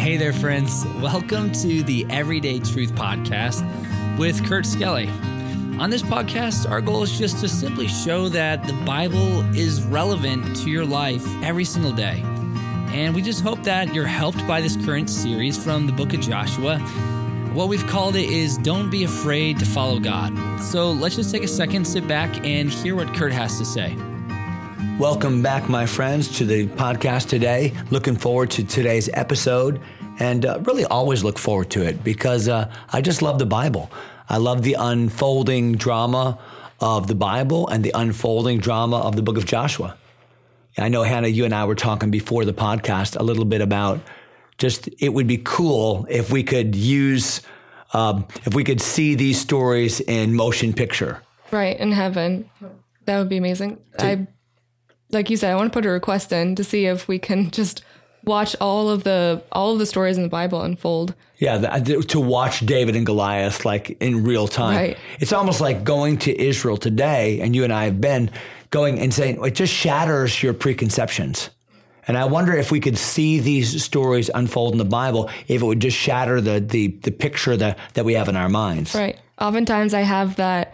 Hey there, friends. Welcome to the Everyday Truth Podcast with Kurt Skelly. On this podcast, our goal is just to simply show that the Bible is relevant to your life every single day. And we just hope that you're helped by this current series from the book of Joshua. What we've called it is Don't Be Afraid to Follow God. So let's just take a second, sit back, and hear what Kurt has to say. Welcome back, my friends, to the podcast today. Looking forward to today's episode and really always look forward to it because I just love the Bible. I love the unfolding drama of the Bible and the unfolding drama of the book of Joshua. I know, Hannah, you and I were talking before the podcast a little bit about just it would be cool if we could if we could see these stories in motion picture. Right, in heaven. That would be amazing. Like you said, I want to put a request in to see if we can just watch all of the stories in the Bible unfold. Yeah, to watch David and Goliath like in real time. Right. It's almost like going to Israel today, and you and I have been going and saying, it just shatters your preconceptions. And I wonder if we could see these stories unfold in the Bible, if it would just shatter the picture that we have in our minds. Right. Oftentimes I have that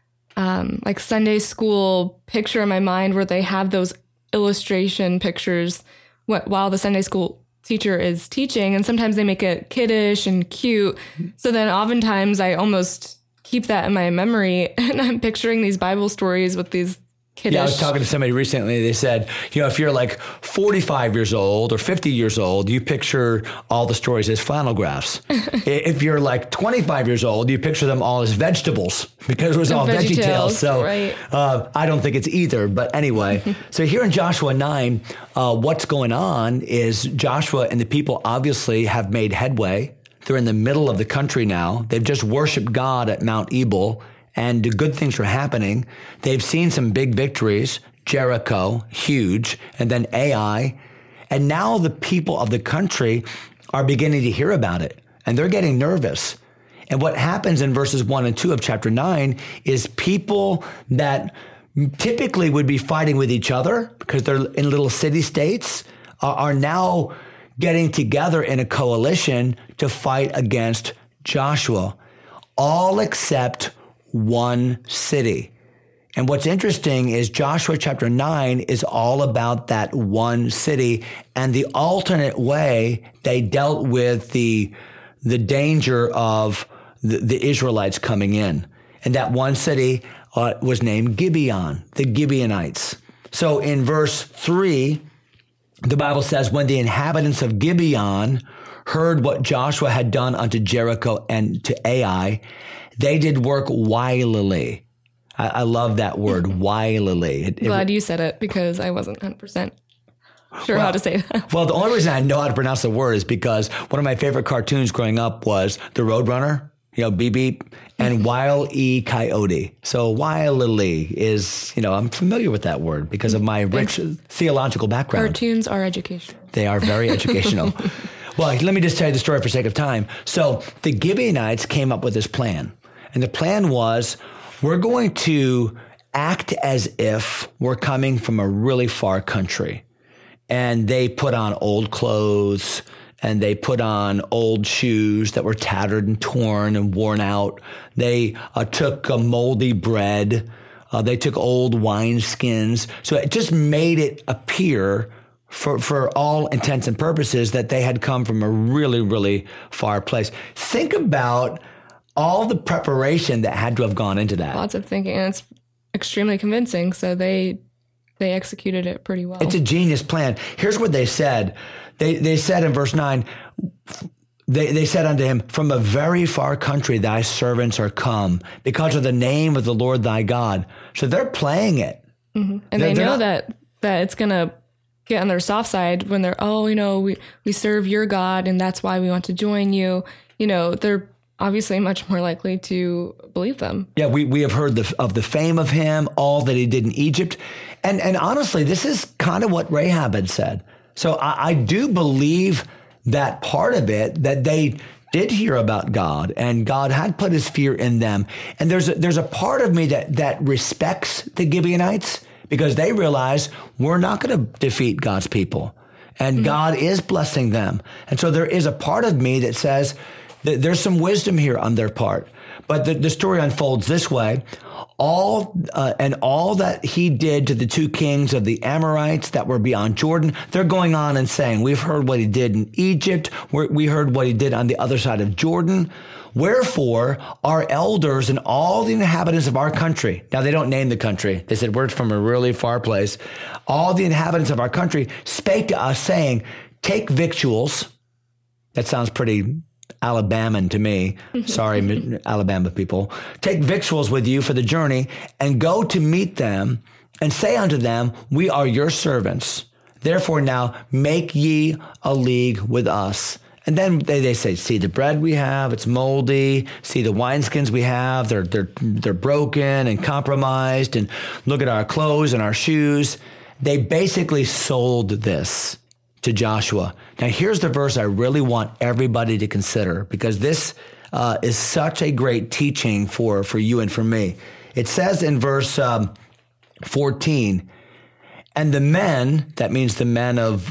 like Sunday school picture in my mind where they have those illustration pictures while the Sunday school teacher is teaching. And sometimes they make it kiddish and cute. So then oftentimes I almost keep that in my memory and I'm picturing these Bible stories with these kiddish. Yeah, I was talking to somebody recently. They said, if you're like 45 years old or 50 years old, you picture all the stories as flannel graphs. If you're like 25 years old, you picture them all as vegetables because it was all VeggieTales. So right. I don't think it's either. But anyway, so here in Joshua 9, what's going on is Joshua and the people obviously have made headway. They're in the middle of the country now. They've just worshiped God at Mount Ebal. And good things are happening. They've seen some big victories, Jericho, huge, and then Ai. And now the people of the country are beginning to hear about it, and they're getting nervous. And what happens in verses 1 and 2 of chapter 9 is people that typically would be fighting with each other because they're in little city-states are now getting together in a coalition to fight against Joshua, all except one city. And what's interesting is Joshua chapter 9 is all about that one city and the alternate way they dealt with the danger of the Israelites coming in. And that one city was named Gibeon, the Gibeonites. So in verse 3, the Bible says, when the inhabitants of Gibeon heard what Joshua had done unto Jericho and to Ai, they did work wilily. I love that word, wilily. Glad you said it because I wasn't 100% sure how to say that. Well, the only reason I know how to pronounce the word is because one of my favorite cartoons growing up was The Roadrunner, Beep Beep, and Wile E. Coyote. So wilily is, I'm familiar with that word because of my rich theological background. Cartoons are educational. They are very educational. Well, let me just tell you the story for sake of time. So the Gibeonites came up with this plan. And the plan was, we're going to act as if we're coming from a really far country. And they put on old clothes and they put on old shoes that were tattered and torn and worn out. They took moldy bread. They took old wineskins. So it just made it appear for all intents and purposes that they had come from a really, really far place. Think about all the preparation that had to have gone into that. Lots of thinking, and it's extremely convincing. So they executed it pretty well. It's a genius plan. Here's what they said. They said in verse 9, they said unto him, from a very far country thy servants are come, because of the name of the Lord thy God. So they're playing it. Mm-hmm. And they know that it's going to get on their soft side when they're, we serve your God, and that's why we want to join you. They're obviously much more likely to believe them. Yeah, we have heard of the fame of him, all that he did in Egypt. And honestly, this is kind of what Rahab had said. So I do believe that part of it, that they did hear about God and God had put his fear in them. And there's a part of me that respects the Gibeonites because they realize we're not going to defeat God's people. And God is blessing them. And so there is a part of me that says that there's some wisdom here on their part. But the story unfolds this way. All that he did to the two kings of the Amorites that were beyond Jordan, they're going on and saying, we've heard what he did in Egypt. We heard what he did on the other side of Jordan. Wherefore, our elders and all the inhabitants of our country, now they don't name the country. They said, we're from a really far place. All the inhabitants of our country spake to us saying, take victuals. That sounds pretty Alabaman to me. Sorry, Alabama people. Take victuals with you for the journey and go to meet them and say unto them, we are your servants. Therefore now make ye a league with us. And then they say, see the bread we have, it's moldy. See the wineskins we have, they're broken and compromised. And look at our clothes and our shoes. They basically sold this to Joshua. Now, here's the verse I really want everybody to consider, because this is such a great teaching for you and for me. It says in verse 14, and the men, that means the men of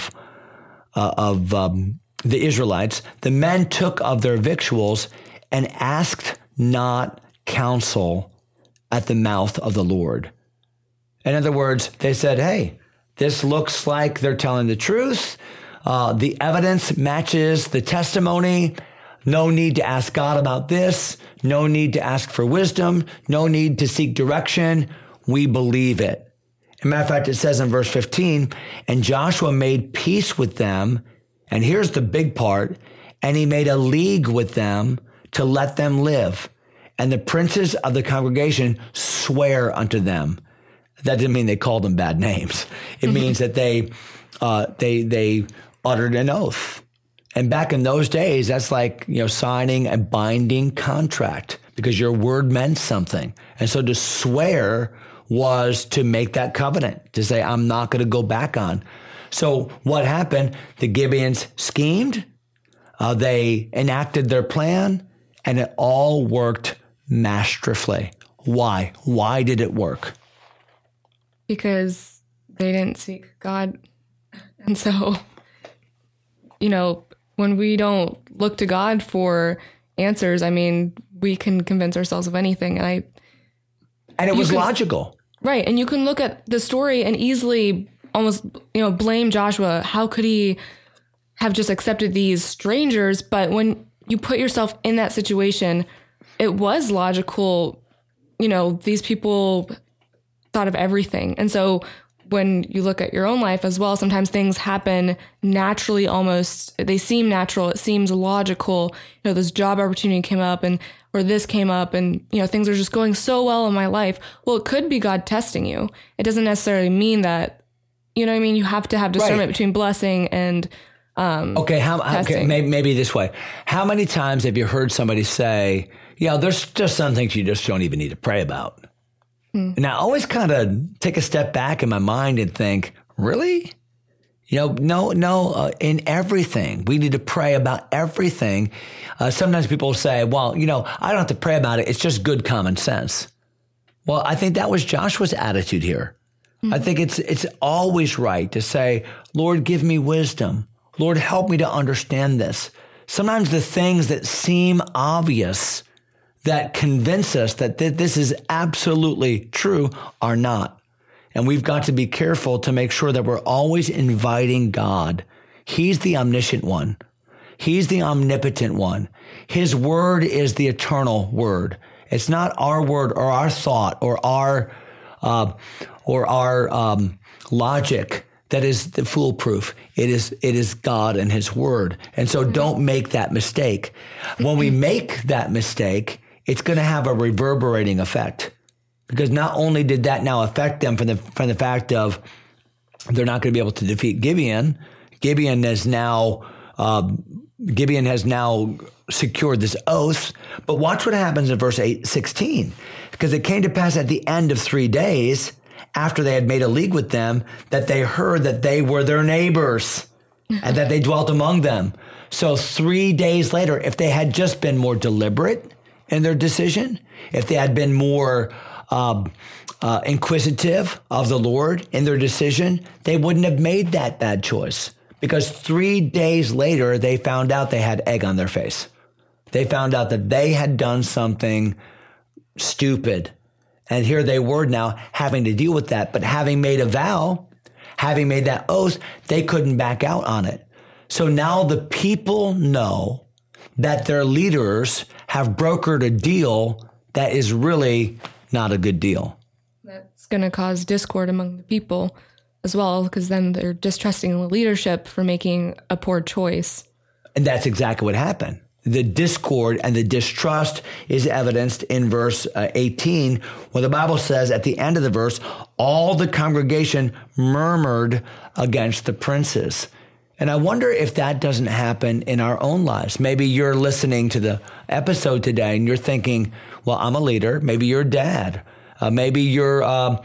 the Israelites, the men took of their victuals and asked not counsel at the mouth of the Lord. In other words, they said, hey, this looks like they're telling the truth. The evidence matches the testimony. No need to ask God about this. No need to ask for wisdom. No need to seek direction. We believe it. As a matter of fact, it says in verse 15, and Joshua made peace with them. And here's the big part. And he made a league with them to let them live. And the princes of the congregation swear unto them. That didn't mean they called them bad names. It means that they uttered an oath. And back in those days, that's like, signing a binding contract, because your word meant something. And so to swear was to make that covenant, to say, I'm not going to go back on. So what happened? The Gibeons schemed, they enacted their plan, and it all worked masterfully. Why? Why did it work? Because they didn't seek God. And so, when we don't look to God for answers, we can convince ourselves of anything. And it was logical. Right. And you can look at the story and easily almost, blame Joshua. How could he have just accepted these strangers? But when you put yourself in that situation, it was logical. These people thought of everything. And so when you look at your own life as well, sometimes things happen naturally, almost. They seem natural. It seems logical. This job opportunity came up or this came up and, things are just going so well in my life. Well, it could be God testing you. It doesn't necessarily mean that, you have to have discernment between blessing and Okay, maybe this way. How many times have you heard somebody say, there's just some things you just don't even need to pray about? And I always kind of take a step back in my mind and think, really? No, in everything. We need to pray about everything. Sometimes people say, well, I don't have to pray about it. It's just good common sense. Well, I think that was Joshua's attitude here. I think it's always right to say, Lord, give me wisdom. Lord, help me to understand this. Sometimes the things that seem obvious, that convince us that this is absolutely true, are not. And we've got to be careful to make sure that we're always inviting God. He's the omniscient one. He's the omnipotent one. His word is the eternal word. It's not our word or our thought or our logic that is the foolproof. It is God and his word. And so don't make that mistake. When we make that mistake, it's going to have a reverberating effect, because not only did that now affect them from the fact of they're not going to be able to defeat Gibeon. Gibeon has now secured this oath. But watch what happens in verse 16. Because it came to pass at the end of 3 days, after they had made a league with them, that they heard that they were their neighbors and that they dwelt among them. So 3 days later, if they had just been more deliberate in their decision, if they had been more inquisitive of the Lord in their decision, they wouldn't have made that bad choice. because 3 days later, they found out they had egg on their face. They found out that they had done something stupid. And here they were now having to deal with that. But having made a vow, having made that oath, they couldn't back out on it. So now the people know that their leaders have brokered a deal that is really not a good deal. That's going to cause discord among the people as well, because then they're distrusting the leadership for making a poor choice. And that's exactly what happened. The discord and the distrust is evidenced in verse 18, where the Bible says at the end of the verse, all the congregation murmured against the princes. And I wonder if that doesn't happen in our own lives. Maybe you're listening to the episode today and you're thinking, well, I'm a leader. Maybe you're a dad. Maybe you have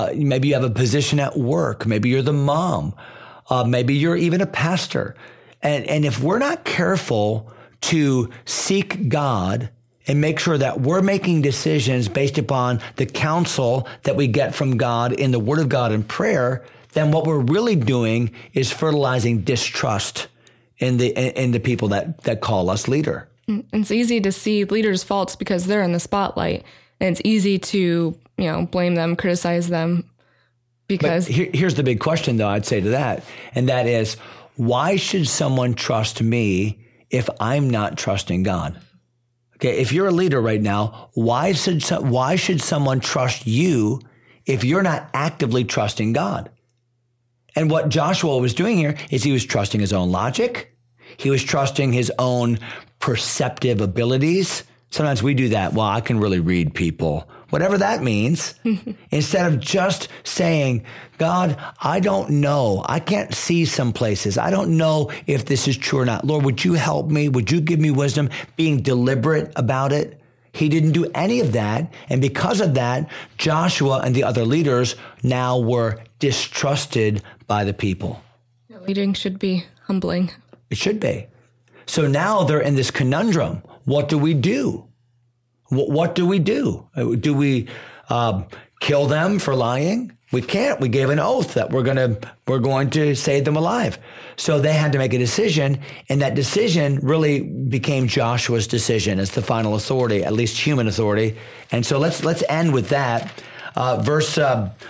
a position at work. Maybe you're the mom. Maybe you're even a pastor. And if we're not careful to seek God and make sure that we're making decisions based upon the counsel that we get from God in the Word of God and prayer, then what we're really doing is fertilizing distrust in the people that call us leader. It's easy to see leaders' faults because they're in the spotlight, and it's easy to blame them, criticize them. Because here's the big question, though, I'd say to that, and that is, why should someone trust me if I'm not trusting God? Okay, if you're a leader right now, why should someone trust you if you're not actively trusting God? And what Joshua was doing here is he was trusting his own logic. He was trusting his own perceptive abilities. Sometimes we do that. Well, I can really read people, whatever that means. Instead of just saying, God, I don't know. I can't see some places. I don't know if this is true or not. Lord, would you help me? Would you give me wisdom? Being deliberate about it. He didn't do any of that. And because of that, Joshua and the other leaders now were distrusted by the people. Leading should be humbling. It should be. So now they're in this conundrum. What do we do? What do we do? Do we kill them for lying? We can't. We gave an oath that we're going to save them alive. So they had to make a decision, and that decision really became Joshua's decision as the final authority, at least human authority. And so let's end with that. Verse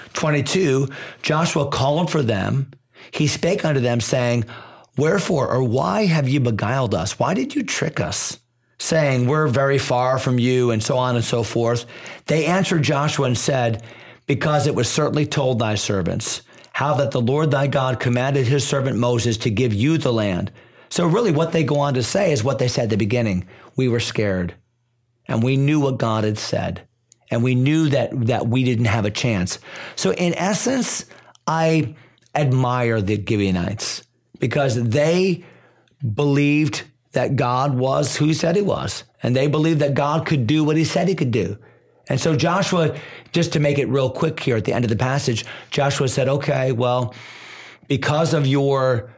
22, Joshua called for them. He spake unto them, saying, wherefore, or why have you beguiled us? Why did you trick us, saying, we're very far from you, and so on and so forth? They answered Joshua and said, because it was certainly told thy servants, how that the Lord thy God commanded his servant Moses to give you the land. So really what they go on to say is what they said at the beginning. We were scared, and we knew what God had said, and we knew that we didn't have a chance. So in essence, I admire the Gibeonites because they believed that God was who he said he was, and they believed that God could do what he said he could do. And so Joshua, just to make it real quick here at the end of the passage, Joshua said, okay, well, because of your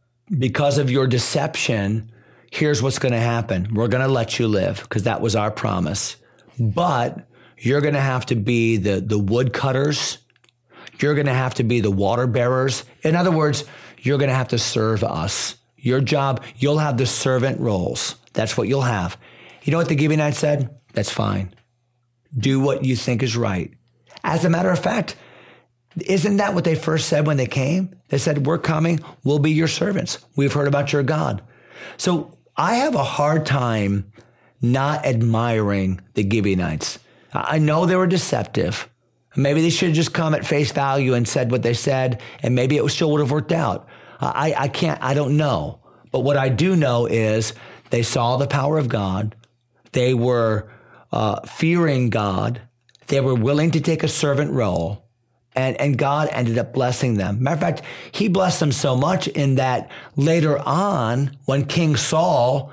deception, here's what's going to happen. We're going to let you live because that was our promise. But you're going to have to be the woodcutters. You're going to have to be the water bearers. In other words, you're going to have to serve us. Your job, you'll have the servant roles. That's what you'll have. You know what the Gibeonites said? That's fine. Do what you think is right. As a matter of fact, isn't that what they first said when they came? They said, we're coming. We'll be your servants. We've heard about your God. So I have a hard time not admiring the Gibeonites. I know they were deceptive. Maybe they should have just come at face value and said what they said, and maybe it still would have worked out. I don't know. But what I do know is they saw the power of God. They were fearing God. They were willing to take a servant role, and God ended up blessing them. Matter of fact, he blessed them so much in that later on, when King Saul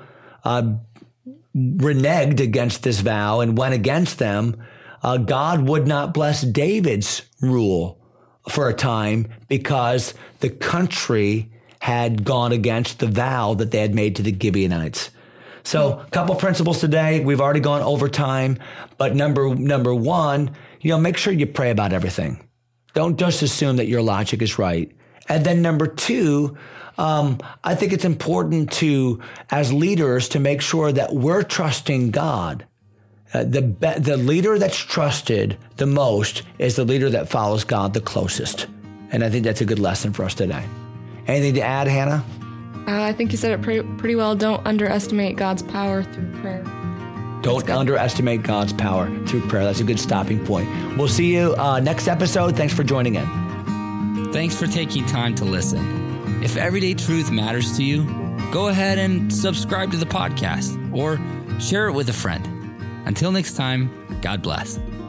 reneged against this vow and went against them, God would not bless David's rule for a time because the country had gone against the vow that they had made to the Gibeonites. So a couple principles today. We've already gone over time, but number one, make sure you pray about everything. Don't just assume that your logic is right. And then number two, I think it's important to, as leaders, to make sure that we're trusting God. The leader that's trusted the most is the leader that follows God the closest. And I think that's a good lesson for us today. Anything to add, Hannah? I think you said it pretty well. Don't underestimate God's power through prayer. Don't underestimate God's power through prayer. That's a good stopping point. We'll see you next episode. Thanks for joining in. Thanks for taking time to listen. If Everyday Truth matters to you, go ahead and subscribe to the podcast or share it with a friend. Until next time, God bless.